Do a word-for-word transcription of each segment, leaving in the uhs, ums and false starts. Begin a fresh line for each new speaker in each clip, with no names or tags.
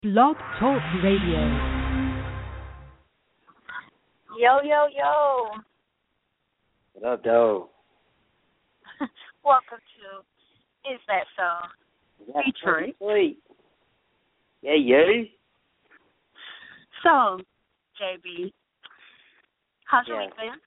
Blog Talk Radio.
Yo, yo, yo.
What up, though?
Welcome to Is That So? Featuring.
Sweet. Yeah, yeah.
So, J B, how's your
Yeah.
week been?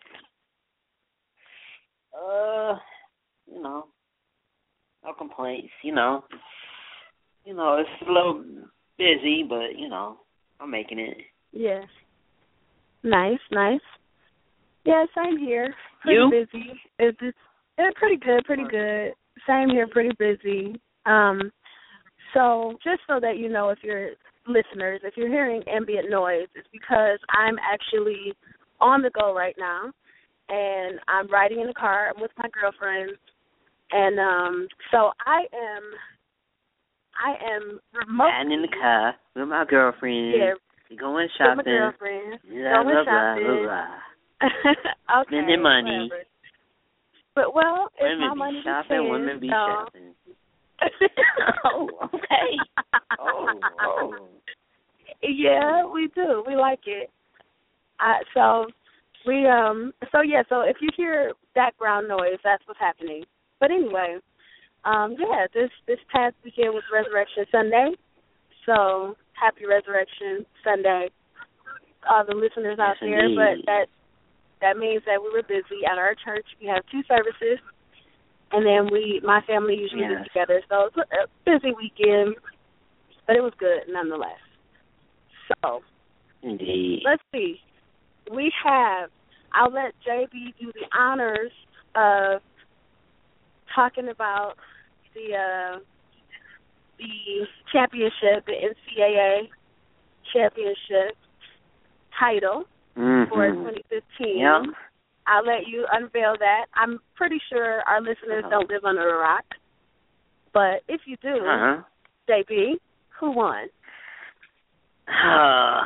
Uh, you know, no complaints. You know, you know, it's a little busy, but you know, I'm making it.
Yeah. Nice, nice. Yeah, same here. Pretty
You?
busy. It's, it's yeah, pretty good, pretty good. Same here, pretty busy. Um, so just so that you know, if you're listeners, if you're hearing ambient noise, it's because I'm actually on the go right now, and I'm riding in the car. I'm with my girlfriend, and um, so I am, I am remotely.
And in the car with my girlfriend.
Yeah.
We're going shopping.
With my girlfriend.
Blah,
going
blah,
shopping.
blah, blah.
Okay.
Spending money.
Whatever. But well, it's
Women
my
be
money
shopping.
to spend,
Women be
so.
shopping. Oh, okay. Oh, oh.
Yeah, we do. We like it. Uh, so we um. So yeah. So if you hear background noise, that's what's happening. But anyway, um. Yeah. This this past weekend was Resurrection Sunday. So happy Resurrection Sunday, all the listeners out
Yes,
there.
indeed.
But that that means that we were busy at our church. We have two services, and then we, my family usually
Yes.
gets together. So it's a busy weekend, but it was good nonetheless. So
Indeed.
let's see. We have. I'll let J B do the honors of talking about the uh, the championship, the N C double A championship title
Mm-hmm.
for twenty fifteen.
Yeah.
I'll let you unveil that. I'm pretty sure our listeners
Uh-huh.
don't live under a rock, but if you do,
Uh-huh.
J B, who won?
Uh,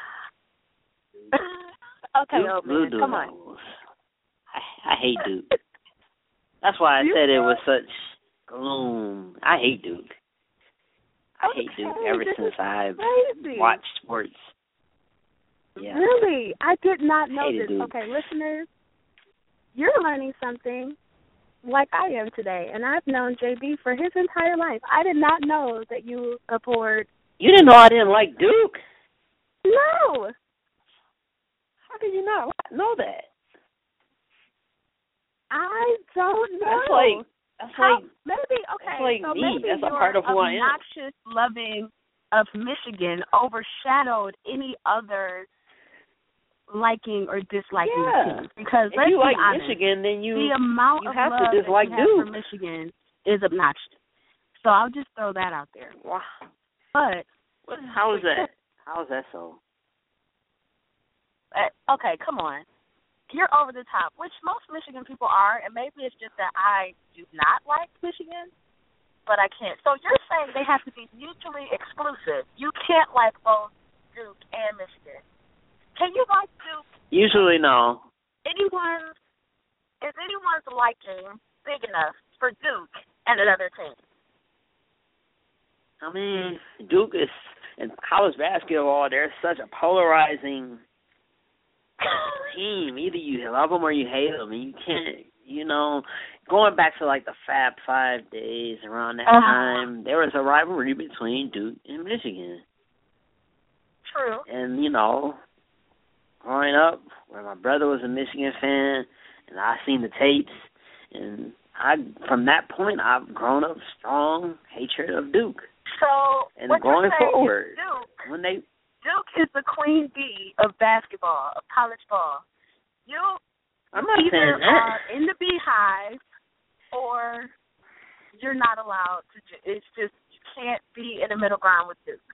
Okay,
Duke
old
Blue
man, come on.
Devils. I, I hate Duke. That's why I
You
said it
do?
was such gloom. I hate Duke. I hate
Okay,
Duke ever
this
since
is
I
crazy.
watched sports. Yeah.
Really? I did not know
Hated
this.
Duke.
Okay, listeners, you're learning something like I am today, and I've known J B for his entire life. I did not know that you abhorred.
You didn't know I didn't like Duke?
No.
How did you not know that?
I don't know.
That's like that's
How,
like
maybe okay.
that's like
so
me.
maybe
That's a
your
part of who I am.
obnoxious loving of Michigan overshadowed any other liking or disliking
Yeah.
team. Because
if
let's
you
be
like
honest,
Michigan, then you
the amount
you
of
have
love
to dislike
that you have
Duke.
for Michigan is obnoxious. So I'll just throw that out there.
Wow.
But
What, how is that? How is that so?
uh, okay, come on. You're over the top, which most Michigan people are, and maybe it's just that I do not like Michigan, but I can't. So you're saying they have to be mutually exclusive. You can't like both Duke and Michigan. Can you like Duke?
Usually, no.
Anyone, is anyone's liking big enough for Duke and another team?
I mean, Duke is in college basketball. They're such a polarizing team. Either you love them or you hate them. And you can't, you know, going back to like the Fab Five days around that
Uh-huh.
time, there was a rivalry between Duke and Michigan.
True.
And, you know, growing up, where my brother was a Michigan fan, and I seen the tapes, and I, from that point, I've grown up strong hatred of Duke.
So
And
what
going
you're saying
forward,
is Duke,
when they,
Duke is the queen bee of basketball, of college ball. You
I'm not
either
saying that.
are in the beehive or you're not allowed to. Ju- it's just you can't be in the middle ground with Duke.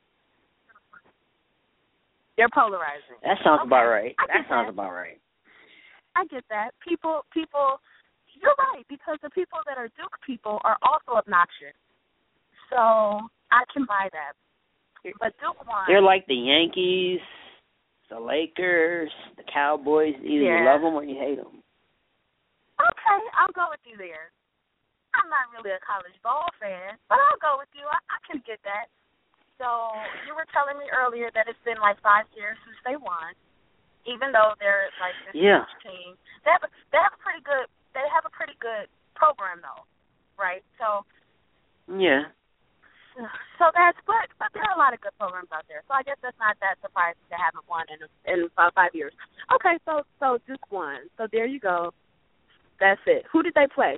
They're polarizing.
That sounds
Okay,
about right.
I
That
get
sounds
that.
about right.
I get that. People, people, you're right, because the people that are Duke people are also obnoxious. So I can buy that. But Duke won.
They're like the Yankees, the Lakers, the Cowboys. Either
Yeah.
you love them or you hate them.
Okay, I'll go with you there. I'm not really a college ball fan, but I'll go with you. I, I can get that. so you were telling me earlier that it's been like five years since they won, even though they're like this
yeah.
huge team. They have a, they have a pretty good they have a pretty good program though, right? So
yeah.
So that's but but there are a lot of good programs out there. So I guess that's not that surprising they haven't won in in about five years. Okay, so so just one. So there you go. That's it. Who did they play?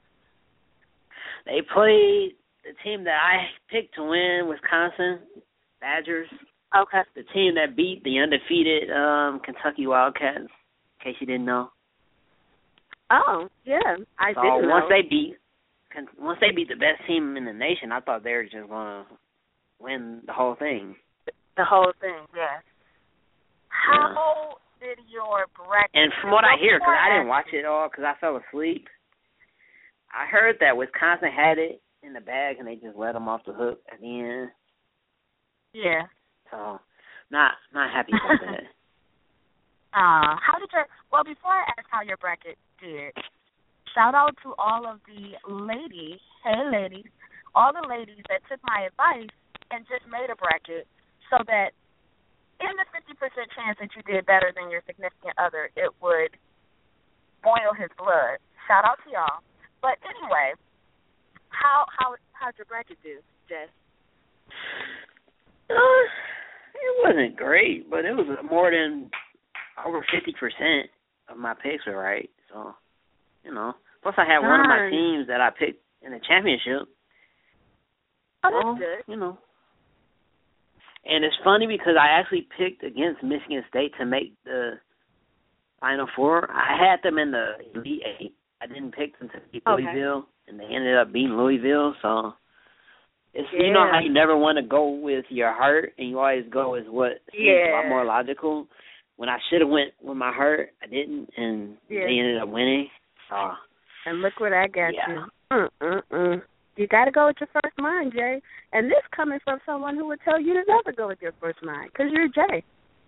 They played the team that I picked to win, Wisconsin Badgers.
Okay.
The team that beat the undefeated um, Kentucky Wildcats, in case you didn't know.
Oh, yeah. I
so
didn't know.
once they beat once they beat the best team in the nation, I thought they were just going to win the whole thing.
The whole thing, yeah. How yeah. did your bracket...
And from what I hear, because I didn't watch it all because I fell asleep, I heard that Wisconsin had it in the bag and they just let them off the hook at the end.
Yeah.
So, not not happy about that.
Uh, how did your... Well, before I ask how your bracket did, shout out to all of the ladies, hey ladies, all the ladies that took my advice and just made a bracket so that in the fifty percent chance that you did better than your significant other, it would boil his blood. Shout out to y'all. But anyway, how how how'd your bracket do, Jess?
Uh, it wasn't great, but it was more than over fifty percent of my picks were right. So, you know. Plus, I had one of my teams that I picked in the championship.
Oh, that's
so,
good.
You know. And it's funny because I actually picked against Michigan State to make the Final Four. I had them in the Elite Eight. I didn't pick them to beat
okay.
Louisville, and they ended up beating Louisville. So, it's
yeah.
you know how you never want to go with your heart, and you always go with what seems
yeah.
a lot more logical. When I should have went with my heart, I didn't, and
yeah.
they ended up winning. So,
and look where that got
yeah.
you. Mm-mm-mm. You got to go with your first mind, Jay. And this coming from someone who would tell you to never go with your first mind, because you're Jay.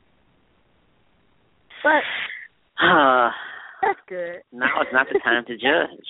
But
uh,
that's good.
Now it's not the time to judge.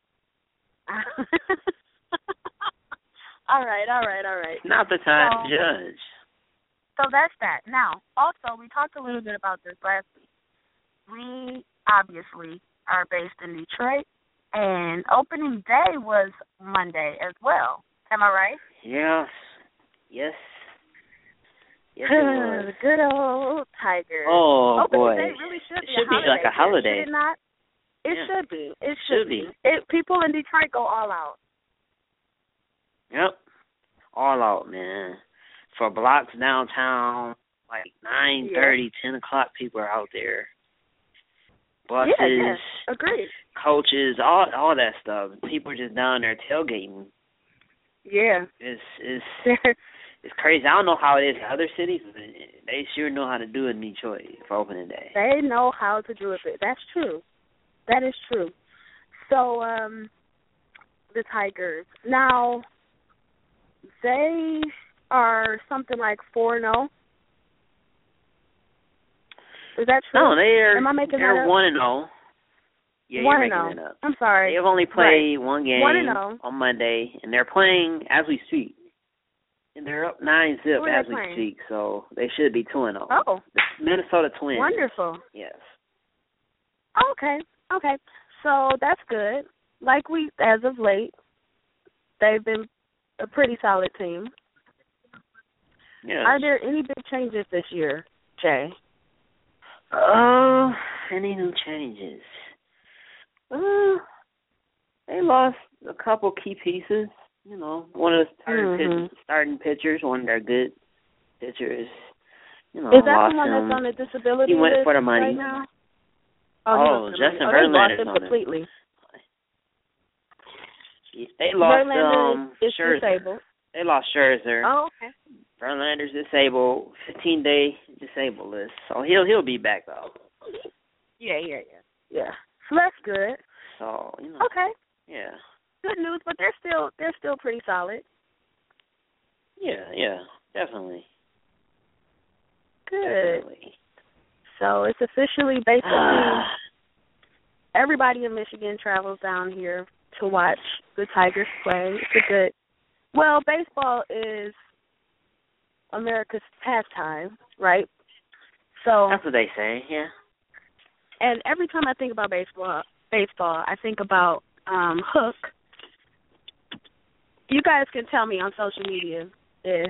all right, all right, all right.
It's not the time
so,
to judge.
So that's that. Now, also, we talked a little bit about this last week. We obviously are based in Detroit, and opening day was Monday as well. Am I right?
Yes. Yes. Yes, it was.
Good old Tigers.
Oh,
opening
boy.
day really should
it
be
should
a holiday.
be like a holiday.
Should it not? It
yeah.
should be. It
should,
should
be.
be. It, people in Detroit go all out.
Yep. All out, man. For blocks downtown, like nine thirty, yeah. ten o'clock, people are out there. Buses,
yeah, yeah. Agreed.
coaches, all all that stuff. People are just down there tailgating.
Yeah.
It's it's it's crazy. I don't know how it is in other cities, but they sure know how to do it in Detroit for opening day.
They know how to do it. That's true. That is true. So, um, the Tigers. Now, they are something like four and oh. Is that true?
No, they are.
Am I making
they're
that up?
one and zero. Yeah,
one
you're
and
making
oh.
it up.
I'm sorry.
They have only played
right.
one game
one and oh.
on Monday, and they're playing as we speak. And they're up nine zip as we
playing?
speak, so they should be two and zero.
Oh,
the Minnesota Twins.
Wonderful.
Yes.
Okay. Okay. So that's good. Like we, as of late, they've been a pretty solid team.
Yes.
Are there any big changes this year, Jay?
Uh, any new changes? Uh, they lost a couple key pieces. You know, one of the starting,
mm-hmm.
pitch, starting pitchers, one of their good pitchers. You know,
Is that
lost
the one
him.
that's on the disability
He went
list
for the money.
right now?
Oh,
oh
Justin
oh,
Verlander's
they lost him
on
completely.
it. They lost
Verlander
um
is
Scherzer.
disabled.
They lost Scherzer.
Oh, okay.
Verlander's disabled, fifteen day disabled list. So he'll he'll be back though.
Yeah, yeah, yeah, yeah. So that's good.
So you know.
Okay.
Yeah.
Good news, but they're still they're still pretty solid.
Yeah, yeah, definitely.
Good.
Definitely.
So it's officially basically everybody in Michigan travels down here to watch the Tigers play. It's a good. Well, baseball is America's pastime, right? So
that's what they say, yeah.
And every time I think about baseball, baseball, I think about um, Hook. You guys can tell me on social media if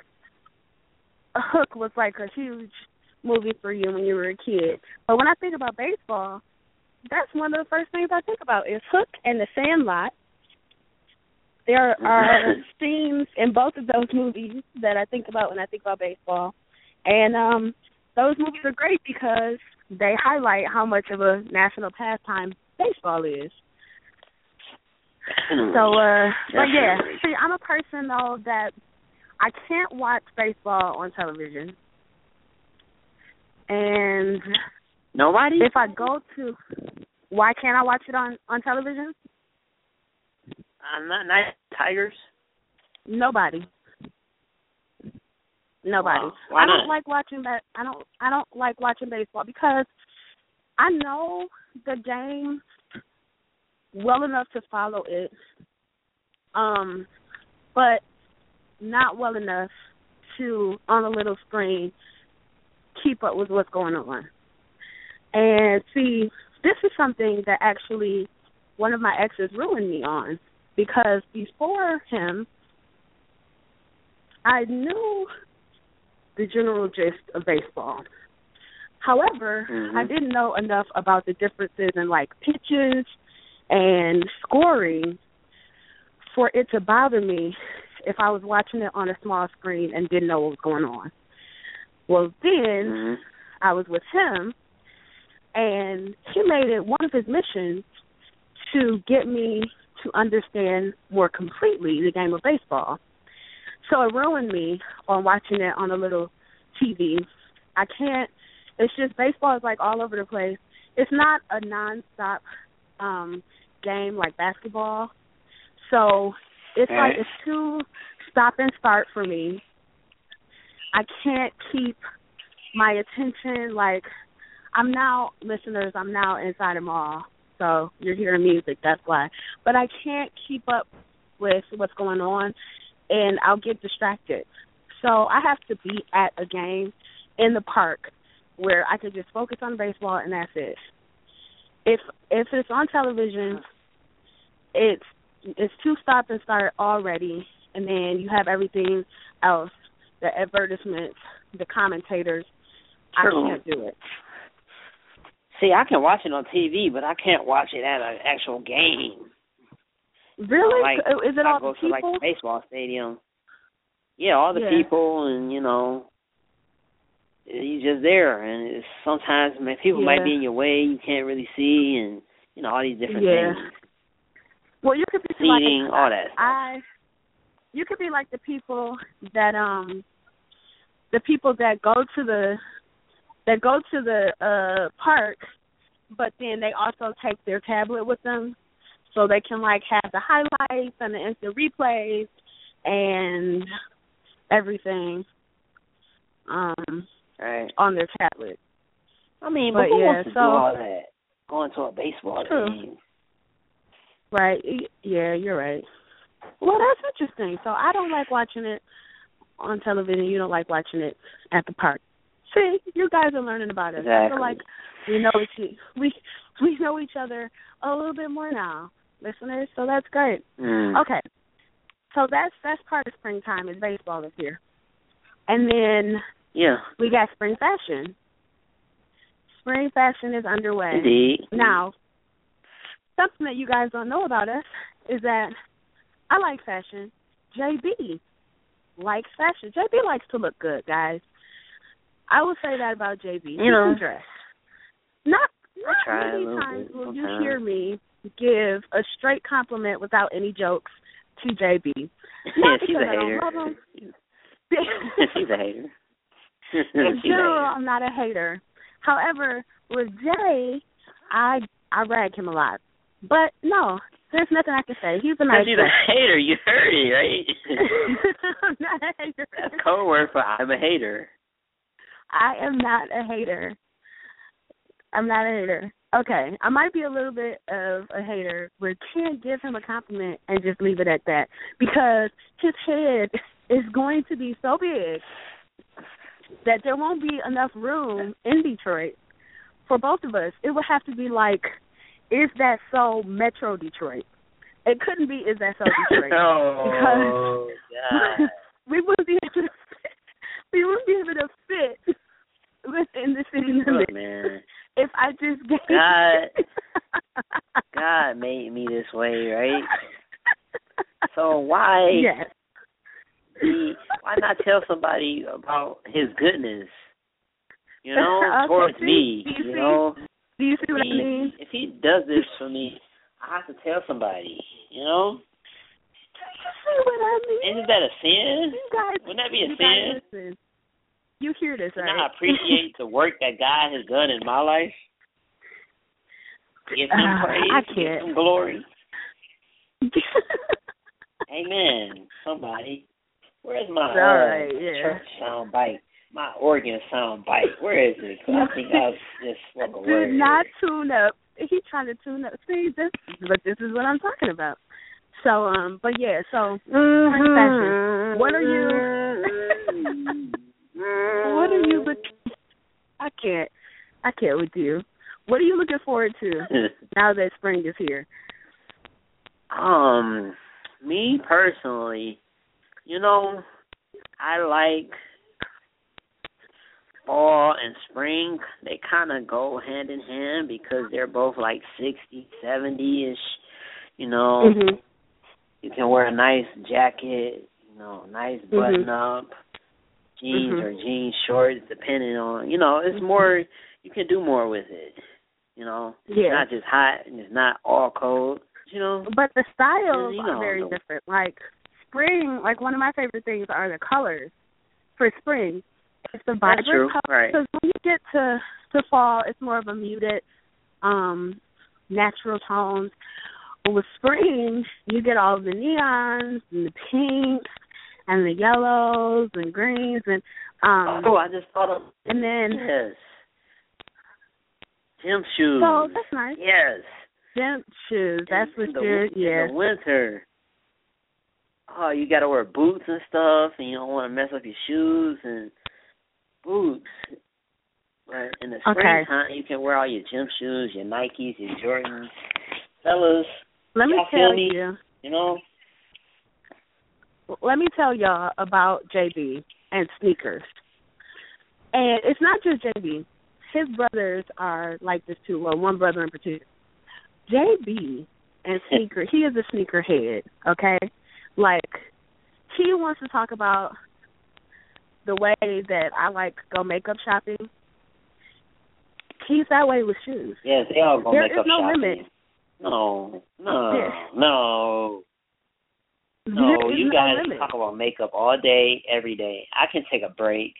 Hook was like a huge movie for you when you were a kid. But when I think about baseball, that's one of the first things I think about is Hook and The Sandlot. There are scenes in both of those movies that I think about when I think about baseball. And um, those movies are great because they highlight how much of a national pastime baseball is. So, uh, but yeah, see, I'm a person, though, that I can't watch baseball on television. And
nobody?
If I go to, why can't I watch it on, on television?
I'm not nice Tigers.
Nobody. Nobody.
Wow. Why
I don't
not?
like watching that. I don't. I don't like watching baseball because I know the game well enough to follow it, um, but not well enough to on a little screen keep up with what's going on. And see, this is something that actually one of my exes ruined me on because before him, I knew the general gist of baseball. However,
mm-hmm.
I didn't know enough about the differences in, like, pitches and scoring for it to bother me if I was watching it on a small screen and didn't know what was going on. Well, then
mm-hmm.
I was with him, and he made it one of his missions to get me to understand more completely the game of baseball. So it ruined me on watching it on a little T V. I can't, it's just baseball is like all over the place. It's not a nonstop um, game like basketball. So it's
All
like
right.
it's too stop and start for me. I can't keep my attention, like, I'm now, listeners, I'm now inside them all. So you're hearing music, that's why. But I can't keep up with what's going on, and I'll get distracted. So I have to be at a game in the park where I could just focus on baseball, and that's it. If if it's on television, it's it's too stop and start already, and then you have everything else, the advertisements, the commentators.
True.
I can't do it.
See, I can watch it on T V, but I can't watch it at an actual game.
Really?
Like,
Is it
I
all
go
the people?
to, like, the baseball stadium. Yeah, all the
yeah.
people, and, you know, you're just there. And it's sometimes man, people
yeah.
might be in your way, you can't really see, and, you know, all these different
yeah.
things.
Well, you could be
Seating,
like,
all that stuff.
I, you could be like the people that, um, the people that go to the, that go to the uh, park, but then they also take their tablet with them so they can, like, have the highlights and the instant replays and everything um,
right.
on their tablet.
I mean,
but,
but who
yeah,
wants to
so,
do all that? Going to a baseball
true.
game.
Right. Yeah, you're right. Well, that's interesting. So I don't like watching it on television. You don't like watching it at the park. See, you guys are learning about us.
Exactly.
I feel like we know each we we know each other a little bit more now, listeners. So that's great.
Mm.
Okay, so that's that's part of springtime is baseball is here, and then
yeah,
we got spring fashion. Spring fashion is underway.
Indeed.
Now, something that you guys don't know about us is that I like fashion. J B likes fashion. J B likes to look good, guys. I will say that about J B.
You know,
dress. Not, not
try
many
a little
times
bit
will you
sometimes.
hear me give a straight compliment without any jokes to J B.
Yeah,
Not
she's
because
a
I don't
hater.
love him.
She's a hater.
In
She's
general,
a hater.
I'm not a hater. However, with Jay, I I rag him a lot. But no, there's nothing I can say. He's a nice
She's
guy.
a hater. You heard it, right?
I'm not a hater.
That's code word for I'm a hater.
I am not a hater. I'm not a hater. Okay, I might be a little bit of a hater, but can't give him a compliment and just leave it at that because his head is going to be so big that there won't be enough room in Detroit for both of us. It would have to be like, is that so Metro Detroit? It couldn't be is that so Detroit.
Oh,
because
God.
we wouldn't be able to fit, we wouldn't be able to fit within the city limits.
Look, man.
If I just gave
God, God made me this way, right? So why,
yes.
he, why not tell somebody about his goodness, you know,
okay,
towards
see,
me,
you,
you
see?
know?
Do you see what
he,
I mean?
If he does this for me, I have to tell somebody, you know?
Do you see what I mean?
Isn't that a sin?
You guys,
Wouldn't that be a
you
sin?
Guys listen. You hear this, right?
And I appreciate the work that God has done in my life. Give him
uh,
praise.
I
Give
can't.
him glory. Amen. Somebody. Where's my
All right,
uh,
yeah.
church sound bite? My organ sound bite. Where is it? 'Cause I think I just spoke a
Do
word.
not tune up. He's trying to tune up. See, this, but this is what I'm talking about. So, um, but yeah, so, mm-hmm. what are you, what are you looking, I can't, I can't with you. What are you looking forward to now that spring is here?
Um, me personally, you know, I like fall and spring. They kind of go hand in hand because they're both like sixty, seventy-ish, you know.
Mm-hmm.
You can wear a nice jacket, you know, nice button up, mm-hmm. jeans mm-hmm. or jean shorts, depending on, you know, it's more, you can do more with it, you know.
Yeah.
It's not just hot and it's not all cold, you know.
But the styles
you know,
are very
the,
different. Like spring, like one of my favorite things are the colors for spring. It's the vibrant
true.
colors.
Right.
Because when you get to, to fall, it's more of a muted, um, natural tones. But with spring, you get all the neons and the pinks and the yellows and greens and um.
Oh, I just thought of
and then
yes, gym shoes.
So that's nice.
Yes,
gym shoes. That's
in,
what
in
you're.
the,
Yeah.
In the winter. Oh, you got to wear boots and stuff, and you don't want to mess up your shoes and boots. But in the springtime, okay. you can wear all your gym shoes, your Nikes, your Jordans. Fellas,
let me
y'all
tell
feel me?
you.
You know?
Let me tell y'all about J B and sneakers. And it's not just J B. His brothers are like this too. Well, one brother in particular. J B and sneaker, he is a sneaker head, okay? Like, he wants to talk about the way that I like go makeup shopping. He's that way with shoes.
Yes, they all go
there
makeup
is no
shopping.
Limit.
No, no,
there.
no. No,
there
you
no
guys
limit.
talk about makeup all day, every day. I can take a break.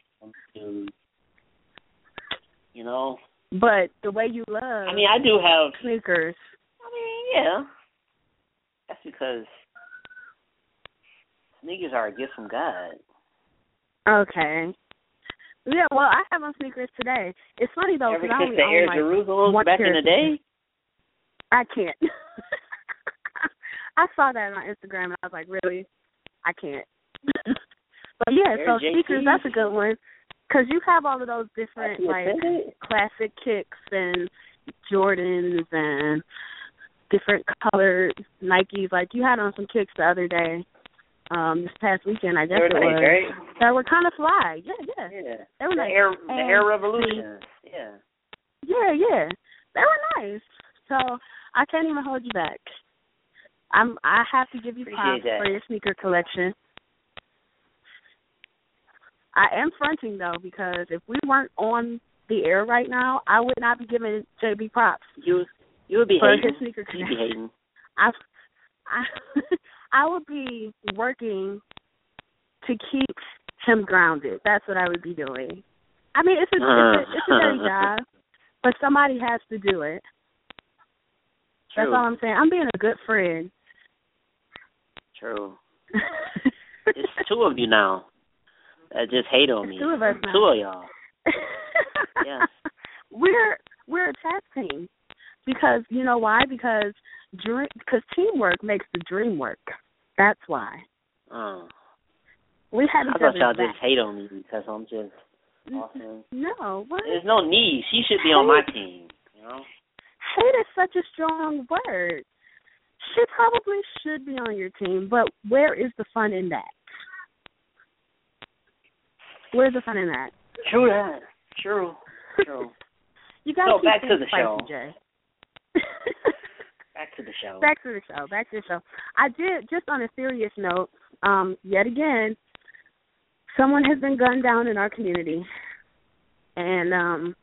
You know?
But the way you love
I mean, I do have
sneakers.
I mean, yeah. That's because sneakers are a gift from God.
Okay. Yeah, well, I have on sneakers today. It's funny, though,
Ever
because I
since
only
the
own,
Air
like,
Jerusalem
one
back
pair
in the day?
I can't. I saw that on Instagram, and I was like, really? I can't. But, yeah,
Air
so
J Ts?
sneakers, that's a good one. Because you have all of those different, like,
offended?
classic kicks and Jordans and different colored Nikes. Like, you had on some kicks the other day. Um, this past weekend, I guess
they were
it
nice,
was.
Right?
That were kind of fly. Yeah, yeah.
Yeah.
They were
the
nice.
Air,
and
the Air Revolution. Yeah.
Yeah, yeah. They were nice. So I can't even hold you back. I'm. I have to give you
Appreciate
props
that.
for your sneaker collection. I am fronting, though, because if we weren't on the air right now, I would not be giving J B props.
You you would be
for
hating.
his sneaker
You'd
collection.
be hating.
I, I, I would be working to keep him grounded. That's what I would be doing. I mean, it's a, it's a, it's a dirty job, but somebody has to do it.
True.
That's all I'm saying. I'm being a good friend.
True. It's two of you now that just hate on me.
It's two of us now.
Two of y'all. Yes.
We're we're a tag team because you know why? Because dream because teamwork makes the dream work. That's why.
Oh.
We have
I
each
thought
other's
y'all
back.
just hate on me because I'm just Austin.
No, what?
There's no need. She should be on my team. You know.
Hate is such a strong word. She probably should be on your team, but where is the fun in that? Where's the fun in that?
True that. True. True.
You got
so
to
back to the
spicy,
show.
Jay.
Back to the show.
Back to the show. Back to the show. I did, just on a serious note, um, yet again, someone has been gunned down in our community. And um,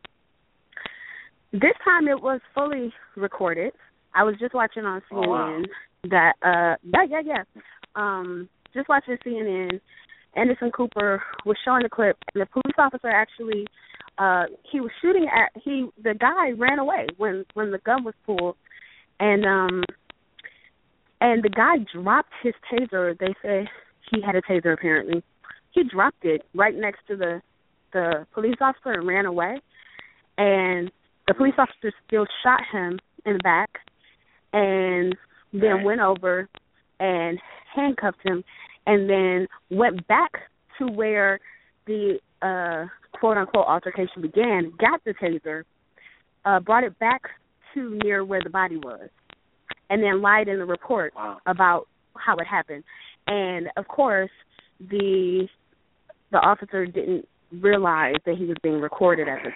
this time it was fully recorded. I was just watching on C N N
oh, wow.
that, uh, yeah, yeah, yeah. Um, just watching C N N. Anderson Cooper was showing the clip, and the police officer actually, uh, he was shooting at, he, the guy ran away when, when the gun was pulled, and, um, and the guy dropped his taser. They say he had a taser apparently. He dropped it right next to the, the police officer and ran away, and the police officer still shot him in the back, and then
right.
went over and handcuffed him, and then went back to where the uh, quote-unquote altercation began, got the taser, uh, brought it back to near where the body was, and then lied in the report
wow.
about how it happened. And, of course, the the officer didn't realize that he was being recorded at the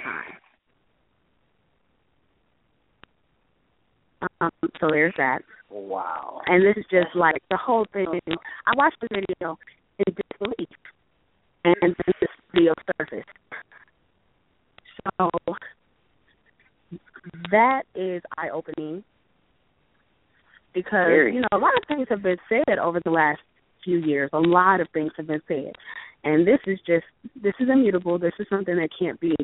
time. Um, so there's that.
Wow.
And this is just like the whole thing. I watched the video in disbelief, and then this video surfaced. So that is eye-opening because,
Very.
you know, a lot of things have been said over the last few years. A lot of things have been said. And this is just, this is immutable. This is something that can't be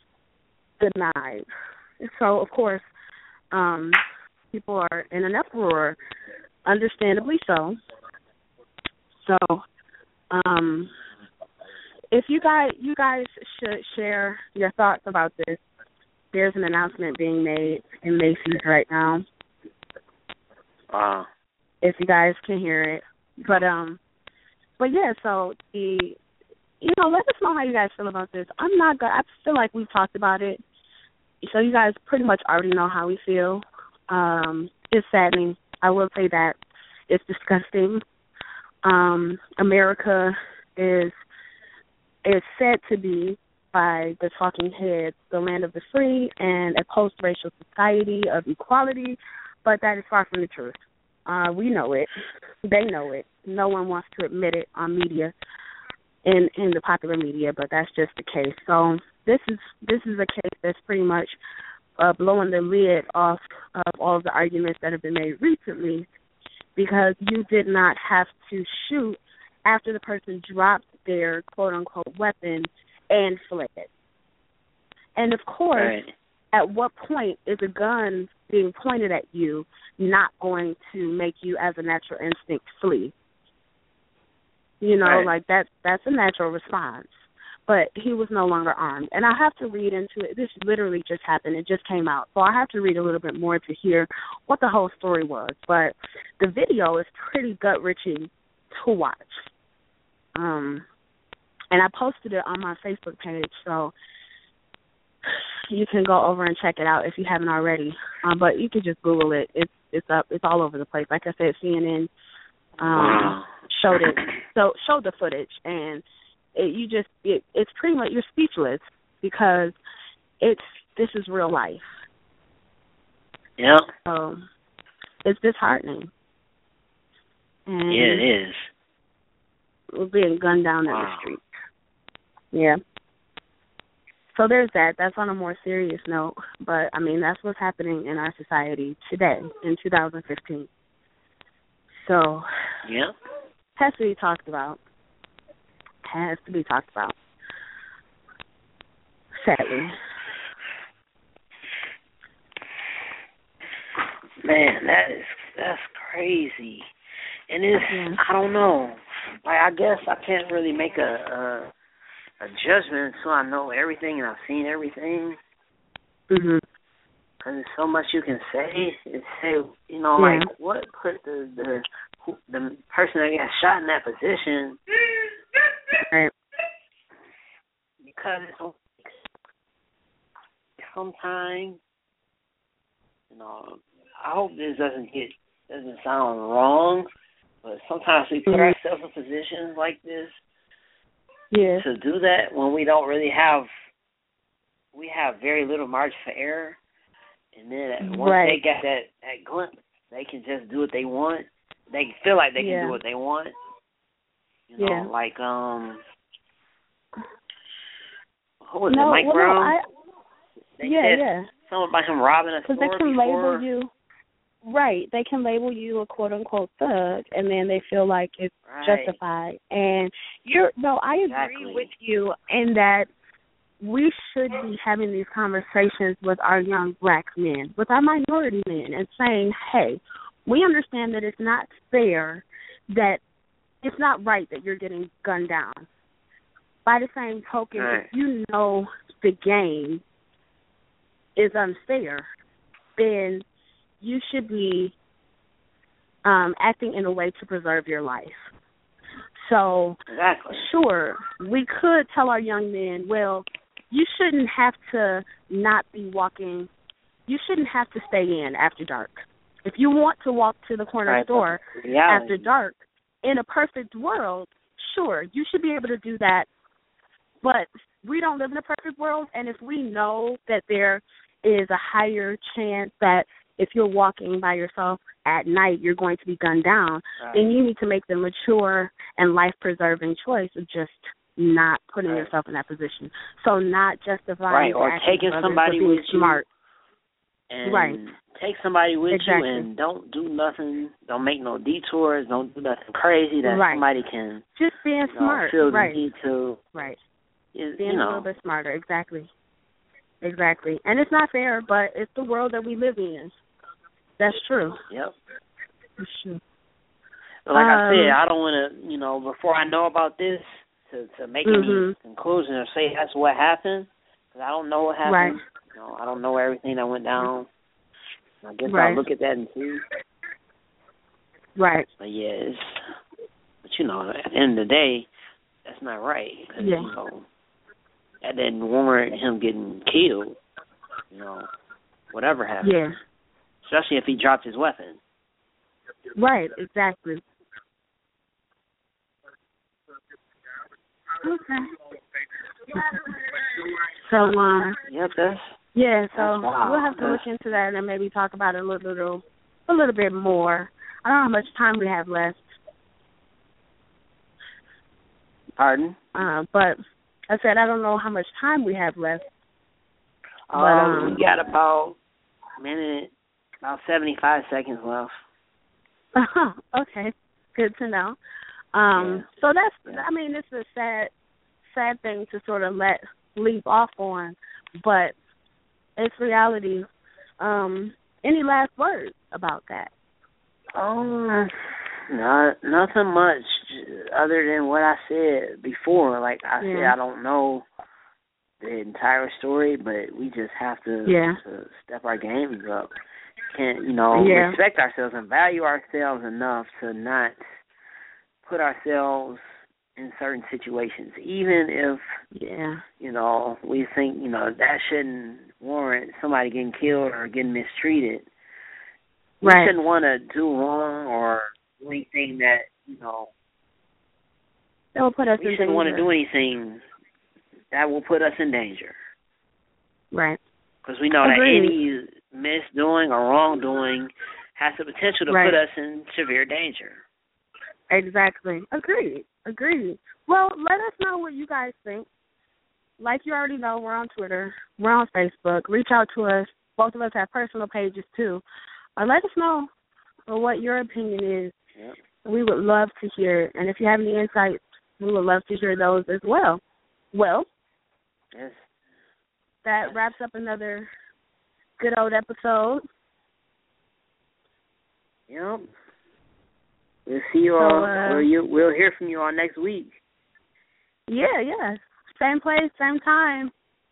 denied. So, of course, um, people are in an uproar, understandably so. So, um, if you guys, you guys should share your thoughts about this. There's an announcement being made in Macy's right now.
Wow.
If you guys can hear it, but um, but yeah. So the, you know, let us know how you guys feel about this. I'm not gonna. I feel like we've talked about it, so you guys pretty much already know how we feel. Um, it's saddening. I will say that it's disgusting. Um, America is is said to be, by the talking heads, the land of the free and a post-racial society of equality, but that is far from the truth. Uh, we know it. They know it. No one wants to admit it on media, in in the popular media, but that's just the case. So this is this is a case that's pretty much uh, blowing the lid off of all of the arguments that have been made recently, because you did not have to shoot after the person dropped their quote-unquote weapon and fled. And, of course,
right.
At what point is a gun being pointed at you not going to make you, as a natural instinct, flee? You know,
right.
like that, that's a natural response. But he was no longer armed. And I have to read into it. This literally just happened. It just came out. So I have to read a little bit more to hear what the whole story was. But the video is pretty gut-wrenching to watch. Um, and I posted it on my Facebook page, so you can go over and check it out if you haven't already. Um, but you can just Google it. It's it's up. It's all over the place. Like I said, C N N um, showed it. So showed the footage, and it, you just it, it's pretty much, you're speechless because it's this is real life.
Yeah.
So it's disheartening. And
yeah, it is.
We're being gunned down
wow.
in the street. Yeah. So there's that. That's on a more serious note. But, I mean, that's what's happening in our society today in two thousand fifteen. So,
yeah.
has to be talked about. Has to be talked about. Sadly.
Man, that is, that's crazy. And it's,
yeah.
I don't know. Like, I guess I can't really make a, a a judgment until I know everything and I've seen everything.
Mhm.
Because there's so much you can say. It's say, you know,
yeah.
like what put the the the person that got shot in that position?
Right.
because sometimes, you know, I hope this doesn't get doesn't sound wrong, but sometimes we put
mm-hmm.
ourselves in positions like this
yeah.
to do that when we don't really have we have very little margin for error, and then once
right.
they get that, that glimpse, they can just do what they want. They feel like they
yeah.
can do what they want. You know,
yeah.
like um, who was
no,
it, Mike
well,
Brown?
No, I,
they
yeah,
said
yeah.
something about him robbing a store
Because they can
before.
label you, right, they can label you a quote-unquote thug, and then they feel like it's
right.
justified. And you're, no, I agree
exactly.
with you in that we should be having these conversations with our young black men, with our minority men, and saying, hey, we understand that it's not fair, that it's not right that you're getting gunned down. By the same token,
right.
if you know the game is unfair, then you should be um, acting in a way to preserve your life. So,
exactly.
sure, we could tell our young men, well, you shouldn't have to not be walking, you shouldn't have to stay in after dark. If you want to walk to the corner
right,
store
reality.
after dark, in a perfect world, sure, you should be able to do that. But we don't live in a perfect world, and if we know that there is a higher chance that if you're walking by yourself at night, you're going to be gunned down,
right.
then you need to make the mature and life-preserving choice of just not putting
right.
yourself in that position. So not justifying
right, or taking somebody with
smart.
you, and
right.
take somebody with
exactly.
you, and don't do nothing, don't make no detours, don't do nothing crazy that
right.
somebody can
just being
you know,
smart.
feel the
right.
need to.
Right.
Is,
being
you know.
a little bit smarter, exactly. Exactly. And it's not fair, but it's the world that we live in. That's true.
Yep.
That's true.
But like
um,
I said, I don't want to, you know, before I know about this, to, to make
mm-hmm.
any conclusion or say that's what happened, because I don't know what happened.
Right.
You know, I don't know everything that went down. I guess
right.
I'll look at that and see.
Right.
But yeah, it's, but you know, at the end of the day, that's not right. Cause,
yeah.
You know, that didn't warrant him getting killed. You know, whatever happened.
Yeah.
Especially if he dropped his weapon.
Right, exactly. Okay. So, uh,
yep, that's
yeah. So
that's wild.
we'll have to
that's,
look into that and maybe talk about it a little, little, a little bit more. I don't know how much time we have left.
Pardon?
Uh, but I said I don't know how much time we have left.
Um,
but, um,
we got about a minute, about seventy-five seconds left.
Uh-huh. Okay, good to know. Um,
yeah.
So that's,
yeah.
I mean, it's a sad, sad thing to sort of let leap off on, but it's reality. Um, any last words about that?
Um, not nothing much other than what I said before. Like I
yeah.
said, I don't know the entire story, but we just have to,
yeah.
to step our games up. Can't, you know,
yeah.
respect ourselves and value ourselves enough to not put ourselves in certain situations, even if,
yeah.
you know, we think, you know, that shouldn't warrant somebody getting killed or getting mistreated. We
right.
shouldn't want to do wrong or do anything that, you know,
that will put us
we
in
shouldn't
danger.
want to do anything that will put us in danger.
Right.
Because we know
Agreed.
that any misdoing or wrongdoing has the potential to
right.
put us in severe danger.
Exactly. Agreed. Agreed. Well, let us know what you guys think. Like you already know, we're on Twitter. We're on Facebook. Reach out to us. Both of us have personal pages, too. Uh, let us know what your opinion is.
Yep.
We would love to hear it. And if you have any insights, we would love to hear those as well. Well,
yes.
that
yes.
wraps up another good old episode.
Yep. We'll see you
so,
all.
Uh,
we'll, you, we'll hear from you all next week.
Yeah, yeah. Same place, same time.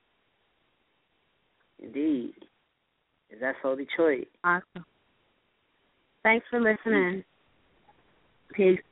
Indeed. Is that so, Detroit?
Awesome. Thanks for listening. Peace.